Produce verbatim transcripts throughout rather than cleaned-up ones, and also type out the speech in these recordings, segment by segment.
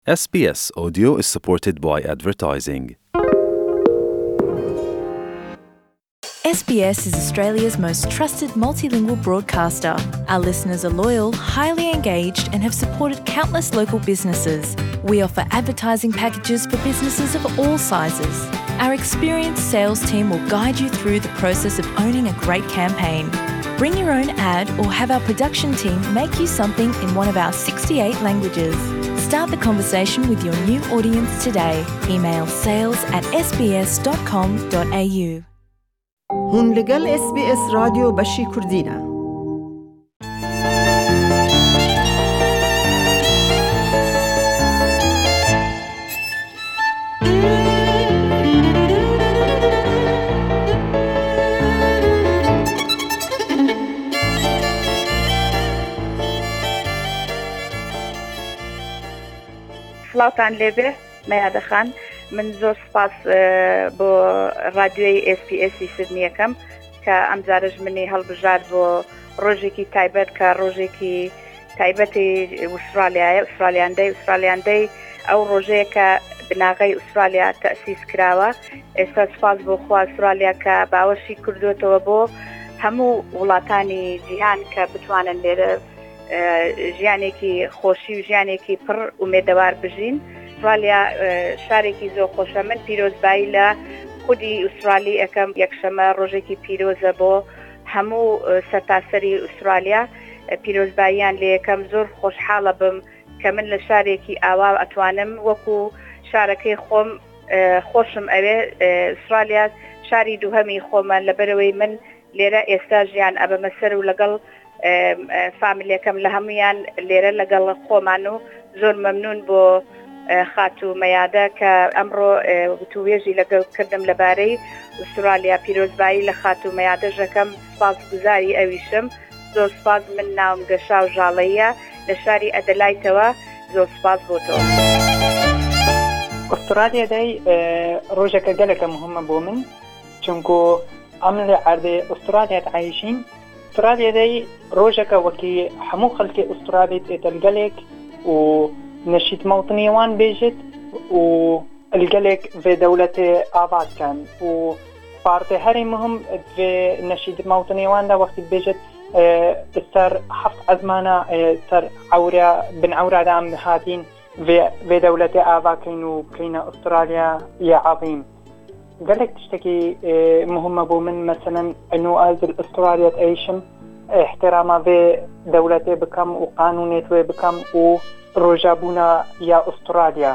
S B S Audio is supported by advertising. S B S is Australia's most trusted multilingual broadcaster. Our listeners are loyal, highly engaged, and have supported countless local businesses. We offer advertising packages for businesses of all sizes. Our experienced sales team will guide you through the process of owning a great campaign. Bring your own ad or have our production team make you something in one of our sixty-eight languages. Start the conversation with your new audience today. Email sales at s b s dot com dot a u. هون لگل اس بی اس رادیو بشی کردینه. سلاوتان لێبێ مەیادەخان من زۆر سپاس بۆ رادیۆی ئێس بی ئێس سیدنی یەکەم کە ئەمجارش منی هەڵبژار بۆ ڕۆژێکی تایبەت کە ڕۆژێکی تایبەتی ئوسترالیایە ئوسترالیاندەی ئوسترالیاندەی ئەو ڕۆژەیە کە بناغەی ئوسترالیا تەسیس کراوە. ئێستا سپاس بۆ خوا ئوسترالیا کە باوەشی کردوێتەوە بۆ هەموو وڵاتانی جیهان کە بتوانن لێرە ژیانێکی خۆشی و ژیانێکی پڕ ئومێدەوار بژین. ئوسترالیا شارێکی زۆر خۆشە. من پیرۆزبایی لە خودی ئوسترالی ئەەکەم یەکشەمە ڕۆژێکی پیرۆزە بۆ هەموو سەرتاسەری ئوسترالیا. پیرۆزباییان لێ یەکەم زۆر خۆشحاڵە بم کە من لە شارێکی ئاوا ئەتوانم وەکو شارەکەی خۆم خۆشم ئەوێ. ئوسترالیا شاری دووهەمی خۆمە لەبەرەوەی من لێرە ئێستا ژیان ئەبەمە سەر و لەگەڵ فامیلەکەم لە هەمویان لێرە لەگەڵ خۆمان و زۆر مەمنون بۆ خاتو مەیادە کە ئەمڕۆ وتوێژی لەگەڵ کردم لەبارەی ئوسترالیا. پیرۆزبایی لە خاتو مەیادەژەکەم سپاس گوزاری ئەویشم. زۆر سپاس. من ناوم گەشا و ژاڵەیە لە شاری ئەدەلایتەوە. زۆر سپاس بۆ تۆ. ئوسترالیا دای ڕۆژێکە گەلێکە مهمە بۆ من چونکو ئەم لە ئەردێ ئوسترالیات عایشین. ئوسترالیا دای ڕۆژێکە وەکی هەموو خەڵکی ئوسترالی تێتە گەلێک و نشید موطنی وان بیجت و الگلک و دولت آباد کن و پارت هری مهم و نشید موطنی وان دا وقتی بیجت سر هفت ازمانه سر عورا بن عورا دام هاتین و دولت آباد کن و کین استرالیا یا عظیم. گلک تشتکی مهمه بو من مثلا انو از استرالیا ایشم احترامه و دولت بکم و قانونیت و بکم و ڕۆژابوونا یا ئوسترالیا.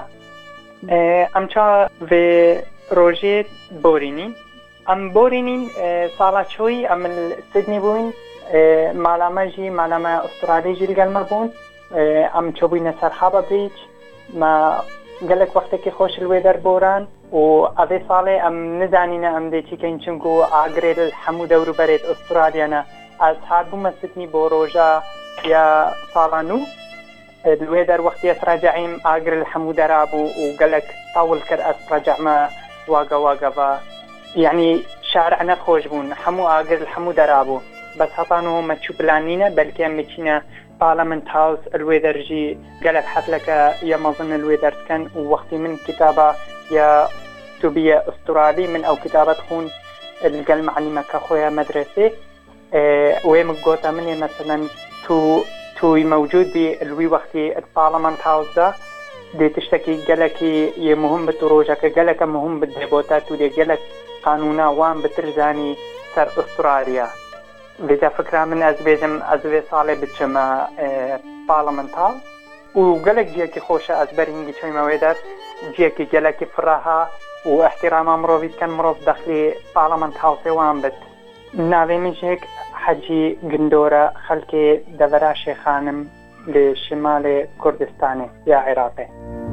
ئەمچا vê ڕۆژێ بۆرینین ئەم بۆرینین ساڵا چۆی ئەم سیدنی بووین ماڵامەژی ماڵامە ئوسترالیژی لەگەڵمە بوون. ئەم چۆبووینە سەر هابە بیچ ما گەلێک وەختێکی خۆش لێ دەربۆران و ئەvê ساڵێ ئەم نزانینە ئەم دێچیکەین چونکو ئاگرێت هەموو دەوروبەرێت ئوسترالیانە ئەس هاتبوومە سیدنی بۆ ڕۆژە یا ساڵانوو دوێ در وقتی اس راجعیم آگر الحمو درابو و گلک طول کر اس راجع ما واقع واقع و يعني شارع نخوش بون همو آگر الحمو درابو بس هطانو ما تشو بلانينا بلكي هم مچينا بارلمنت هاوس الوي درجي گلک حفلك يا مظن الوي درس كان ووقتي من كتابة يا توبية استرالي من او كتابة خون القل معلمة كخويا مدرسة اه ويم قوتا مني مثلا تو توی موجود بی الوی وقتی البارلمانت هاوس دا دی تشتکی گلکی یه مهم بتو روژه که گلک مهم بدهبوتا تو دی گلک قانونا وان بترزانی سر استرالیا. ویزا فکرها من از بیجم از وی ساله بچم بارلمانت هاوس و گلک جیه که خوشه از برینگی چوی مویدر جیه که گلک فراها و احترام مروفید کن مروف داخلی بارلمانت هاوس وان بد. ناوی منشک حجی گندورە خەڵکی دەڤەرا شێخانم لە شمالی کوردستانی یا عێراقی.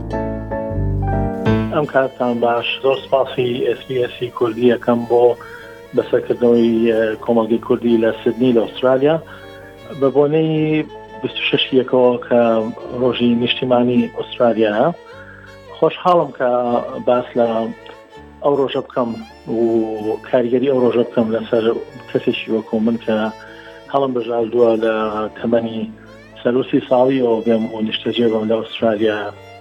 ئەم کاتتان باش. زۆر سپاسی ئێس بی ئێس کوردی یەکەم بۆ بەسەرکردنەوەی کۆمەڵگەی کوردی لە سیدنی لە ئوسترالیا بە بۆنەی بیست و شەش یەکەوە کە ڕۆژی نیشتیمانی ئوسترالیاە. خۆشحاڵم کە باس لە ئەو ڕۆژە بکەم و کاریگەری ئەو ڕۆژە بکەم لەسەر کەسێکی وەکو من کە هەڵم بژاردووە لە تەمەنی سەلوسی ساڵی ئەو بێم و نیشتەجێ بم لە ئوسترالیا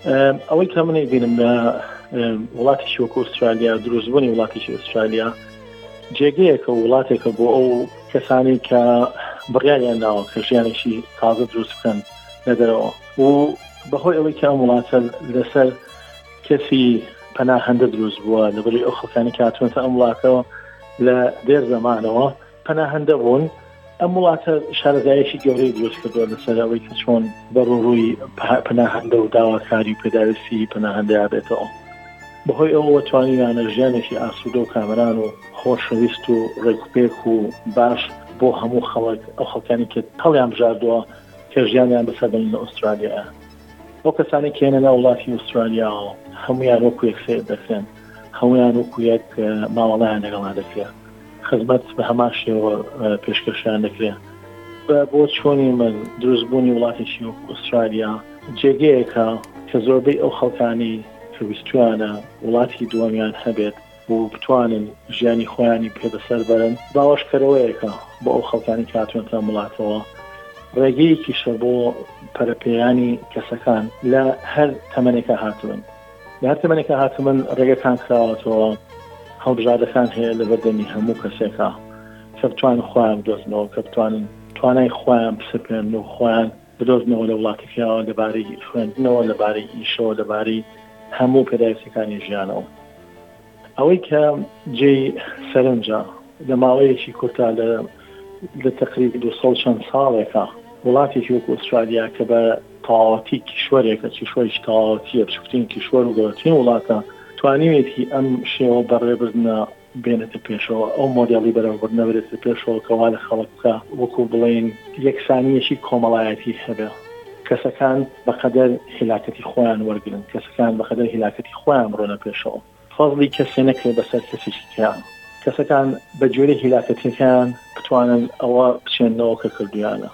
ئەوەی کە منی بینم لە وڵاتێکی وەکو ئوسترالیا دروستبوونی وڵاتێکی ئوسترالیا جێگەیەکە وڵاتێکە بۆ ئەو کەسانی کە بڕیاریان ناوە کە ژیانێکی تازە دروست بکەن لە دەرەوە و بەهۆی ئەوەی کە ئەم وڵاتە لەسەر کەسی پەناهەندە دروست بووە لەبەری ئەو خەڵکانی کە هاتوونەتە ئەم وڵاتەوە لە دێر زەمانەوە پەناهەندە بوون. ئەم وڵاتە شارەزایەکی گەورەی دروست کردووە لەسەر ئەوەی کە چۆن بەڕووڕووی پەناهەندە و داواکاری و پێداویستی پەناهەندەیان بێتەوە. بەهۆی ئەوە توانیویانە ژیانێکی ئاسوودە و کامران و خۆشەویست و ڕێکوپێک و باش بۆ هەموو خەڵک ئەو خەڵکانی کە هەڵیان بژاردووە کە ژیانیان بەسەردەن لە ئوسترالیایە. ئەو کەسانی کێنە وڵاتی ئوسترالیا هەمویان وەکو یەکسێر دەکرێن، هەمویان وەکو یەک ماوەڵایان لەگەڵا دەکرێت، خزمەت بە هەمان شێوە پێشکەشیان دەکرێت. بۆ چۆنی من دروستبوونی وڵاتێکی وەکو ئوسترالیا جێگەیەکە کە زۆربەی ئەو خەڵکانی کە ویستویانە وڵاتی دووەمیان هەبێت و بتوانن ژیانی خۆیانی پێدەسەر بەرن باوەشکەرەوەیەکە بۆ ئەو خەڵکانی کە هاتوونەتە وڵاتەوە. ڕێگەیەکیشە بۆ پەرەپێیانی کەسەکان لە هەر تەمەنێکە هاتوون. لە هەر تەمەنێکە هاتوون ڕێگەکان کراوەتەوە، هەڵبژاردەکان هەیە لە بەردەمی هەموو کەسێکە کە بتوانن خۆیان بدۆزنەوە، کە بتوانن توانای خۆیان بسپێن و خۆیان بدۆزنەوە لە وڵاتێکەوە لەبارەی خوێندنەوە، لەبارەی ئیشەوە، لەبارەی هەموو پێداویستەکانی ژیانەوە. ئەوەی کە جێی سەرنجە لە ماوەیەکی کورتا لە تقریبا دو سەد چەند ساڵێکە وڵاتێکی وەکو ئوسترالیا کە بە تەواوەتی کیشوەرێکە کیشوەرێکی تەواوەتیە بچووکترین کیشوەر و گەورەترین وڵاتە توانیوێتی ئەم شێوە بەڕێبردنە بێنێتە پێشەوە، ئەو مۆدێڵی بەرەوەبردنە بێتە پێشەوە کەوا لە خەڵک بکە وەکو بڵێن یەکسانیەکی کۆمەڵایەتی هەبێ، کەسەکان بەقەدەر هیلاکەتی خۆیان وەرگن، کەسەکان بەقەدەر هیلاکەتی خۆیان بڕۆنە پێشەوە، فەزڵی کەسێ نەکرێت بەسەر کەسێکی کیان. کەسەکان بە جۆرە هیلاکەتیەکان بتوانن ئەوە بچێنەوە کە کردویانە.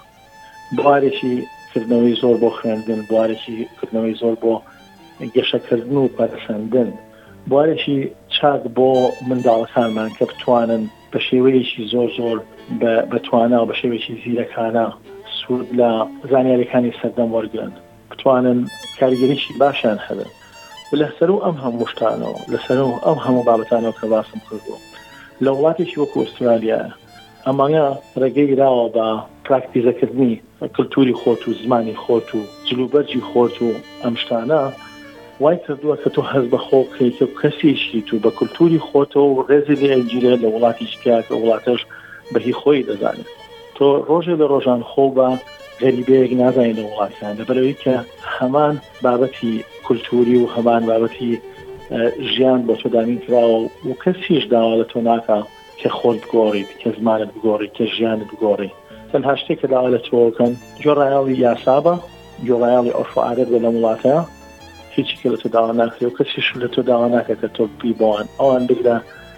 بوارێکی کردنەوەی زۆر بۆ خوێندن، بوارێکی کردنەوەی زۆر بۆ گەشەکردن و پەرسەندن، بوارێکی چاک بۆ منداڵەکانمان کە بتوانن بە شێوەیەکی زۆر زۆر بەتوانە و بە شێوەیەکی زیرەکانە سوود لە زانیاریەکانی سەردەم وەرگن، بتوانن کاریگەریی باشیان هەبن. لەسەر و ئەم هەموو شتانەوە، لەسەر و ئەم هەموو بابەتانەوە کە باسم کردووە لە وڵاتێکی وەکو ئوسترالیا ئەمانە ڕێگەی راوە بە پراکتیزەکردنی کللتوری خۆت و زمانی خۆت و جلوبەرجی خۆت و ئەم شتانە وای کردووە کە تۆ هەز بە خۆ بکەیت و کەسێکی تو بە کللتوری خۆتەوە و ڕێزی لێگیرێت لە وڵاتیش کە وڵاتەش بەهی خۆی دەزانێت. تۆ ڕۆژێ لە ڕۆژان خۆ بە غەریبەیەک نازانێت لە وڵاتیان لەبەرەوەی کە هەمان بابەتی کللتوری و هەمان بابەتی ژیان بۆ تۆ دامین کراوە و کەسیش داوا لە تۆ ناکە کە خۆت بگۆڕیت، کە زمانت بگۆڕیت، کە ژیانت بگۆڕی. تەنها شتێک کە داوا لە تۆکەن جۆڕایاڵی یاسابە، جۆڕایاڵی عورف و عادەت بە لە وڵاتەیە، هیچی کە لە تۆ داوا ناکرێت و کەسیش لە تۆ داوا ناکە کە تۆ بی بۆوان ئەوان بگرە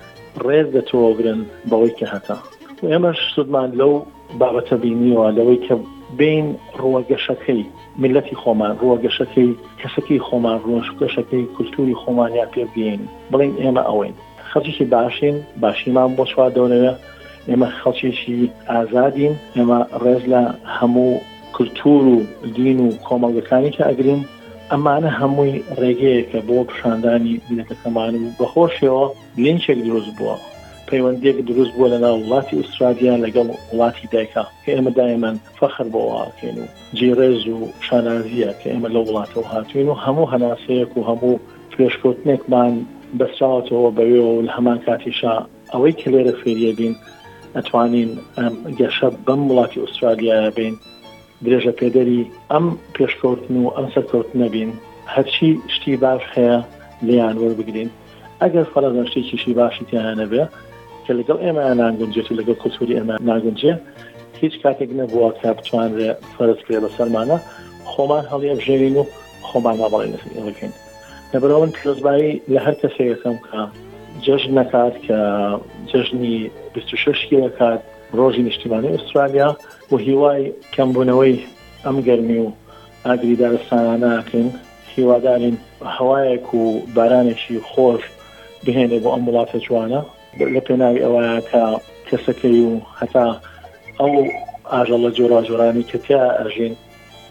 ڕێز لە تۆ گرن بەوەی کە هەتا. و ئێمەش سودمان لەو بابەتە بینیوە لەوەی کە بین ڕووەگەشەکەی ملەتی خۆمان، ڕووەگەشەکەی کەسەکەی خۆمان، ڕووەگەشەکەی کولتوری خۆمانیا پێ بگەین بڵین ئێمە ئەوەین خەڵکیی باشین، باشیمان بۆ چواردەورەوە، ئێمە خەڵکیێکی ئازادین، ئێمە ڕێز لە هەموو کولتور و دین و کۆمەڵگەکانی کە ئەگرین. ئەمانە هەمووی ڕێگەیەکە بۆ پیشاندانی میلەتەکەمان و بەخۆشیەوە لینچێک دروست بووە، پەیوەندێک دروست بووە لەناو وڵاتی ئوسترالیا لەگەڵ وڵاتی دایکا کە ئێمە دایمەن فەخر بۆواکەین و جێڕێز و شانازیە کە ئێمە لە وڵاتەوە هاتوین و هەموو هەناسەیەک و هەموو پێشکەوتنێکمان بەسراوەتەوە بەوێ و لە هەمان کاتیشا ئەوەی کە لێرە فێریە بین ئەتوانین گەشە بەم وڵاتی ئوسترالیایە بین، درێژە پێدەری ئەم پێشکەوتن و ئەم سەرکەوتنە بین، هەرچی شتی باش هەیە لیان وەربگرین. ئەگەر فەرەزە شتێکیشی باشی تیانە نەبێ کە لەگەڵ ئێمە ناگونجێت و لەگەڵ کولتوری ئێمە ناگونجێ، هیچ کاتێک نەبووە کە بتوانرێ فەرز کرێ بەسەرمانە خۆمان هەڵیەبژێرین و خۆمان ناڵێنەکەین. لەبەرەوە من پیرۆزبایی لە هەر کەسێکەکەم کە جەژن نەکات، کە جەژنی بیست و شەشی دەکات ڕۆژی نیشتیمانی ئوسترالیا و هیوای کەمبوونەوەی ئەم گەرمی و ئاگری دارستانە ناکەین، هیوادارین هەوایەک و بارانێکی خۆش بهێنێ بۆ ئەم وڵاتە جوانە لە پێناوی ئەوەیە کە کەسەکەی و هەتا ئەو ئاژەڵە جۆرا جۆرانی کە تیا ئەژین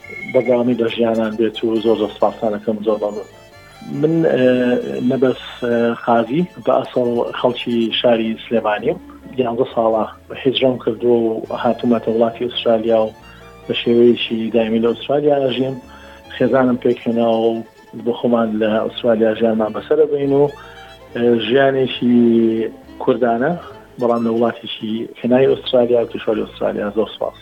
بەردەوامی بە ژیانان بێت و زۆر زۆر سپاسانەکەم زۆر بابەت. من نەبەس خازی بە ئەسڵ خەڵکی شاری سلێمانیم، یانزە ساڵە هیجرەم کردو و هاتوومەتە وڵاتی ئوسترالیا و بە شێوەیەکی دایمی لە ئوسترالیا ئەژیم. خێزانم پێکهێنا و بۆ خۆمان لە ئوسترالیا ژیانمان بەسەر بین و ژیانێکی کوردانە، بەڵام لە وڵاتێکی هێنای ئوسترالیا و توشۆری ئوسترالیا. زۆر سپاس.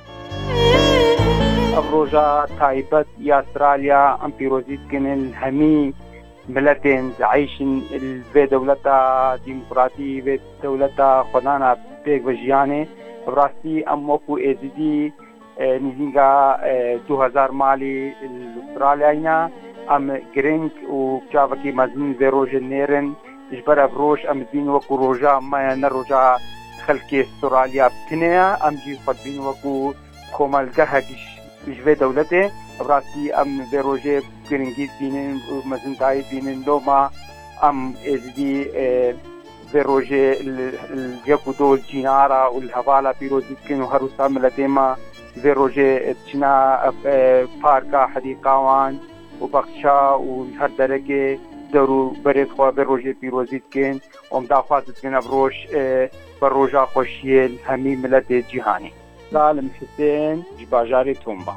ئەم ڕۆژە تایبەت یا ئوسترالیا ئەم پیرۆزی بکەن هەمی ملتên عیشن vê dewleta dîmokratî vê dewleta xwedana pêk ve jiyanê rastî em wekû êzidî nîzînga du hezar malê Avustralyayê em giring û çavekî mezin vê rojê nêrin ji ber ev roj em dibîn wekû roja me ne roja xelkê Avustralya bikine, em jî xwe dibîn wekû komelgehekî ji vê dewletê. rastî em vê rojê giringî bînin û mezintayî bînin loma em êzidî vê rojê yek û do cînara û li hevala pîrozî bikin û her wisa miletê me vê rojê çîna parka hedîqa wan û bexşa û her derekê der û berê xwe vê rojê pîrozî dikin û em daxwaz dikin ev roj bi roja xweşiyê hemî miletê cîhanê. Salim Hüseyin ji bajarê Tomba.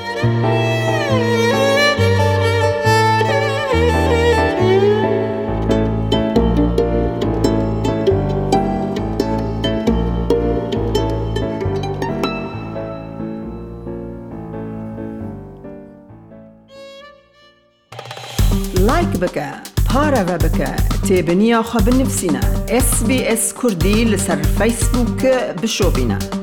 لايك بك بارا بك تابنيا خبر نفسنا اس بي اس كردي لسر فيسبوك بشوفينا.